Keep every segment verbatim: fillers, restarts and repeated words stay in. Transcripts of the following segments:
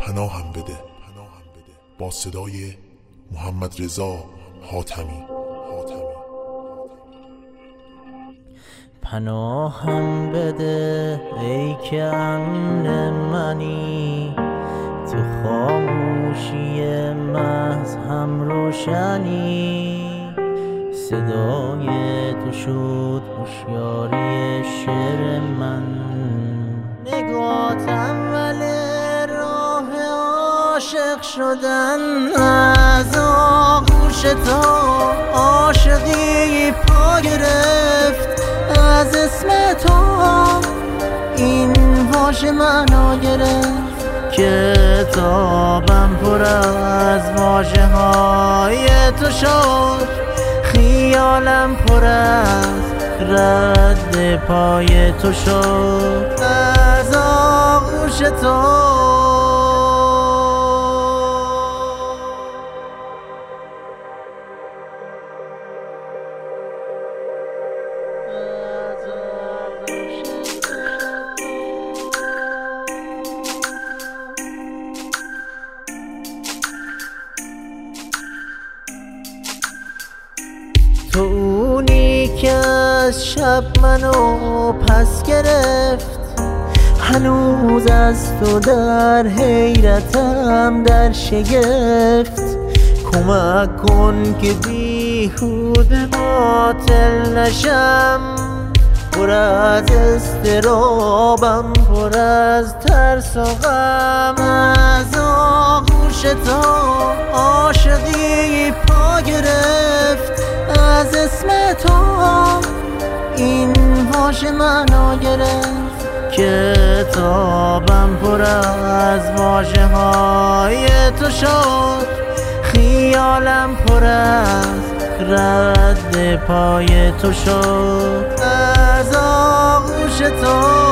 پناهم بده. با صدای محمد رضا حاتمی. پناهم بده ای که امن منی، تو خاموشی محض هم روشنی. صدای تو شد هوشیاری شعر من، نگات اول راه عاشق شدن. از آغوش تو عاشقی پا گرفت، از اسم تو این واژه معنا گرفت. کتابم پر از واژه های تو شد، خیالم پر از رد پای تو شد. از آغوش تو تو اونی که از شب منو پس گرفت، هنوز از تو در حیرتم در شگفت. کمک کن که بیهوده باطل نشم، پر از اضطرابم، پر از ترس و غم. از آغوش تو عاشقی پا گرفت، از اسم تو این واژه معنا گرفت. کتابم پر از واژه های تو شد، خیالم پر از رد پای تو شد. از آغوش تو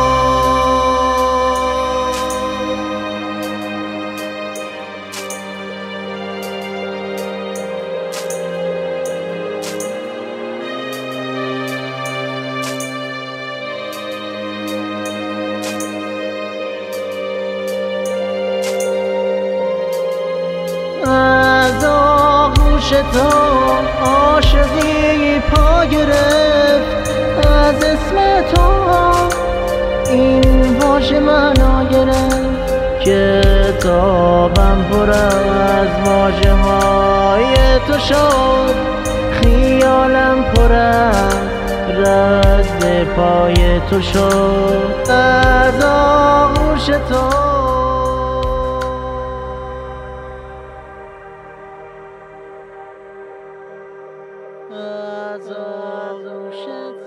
از آغوش تو عاشقی پا گرفت، از اسم تو این واژه معنا گرفت. کتابم پر از واژه های تو شد، خیالم پر از رد پای تو شد. از آغوش تو از آغوش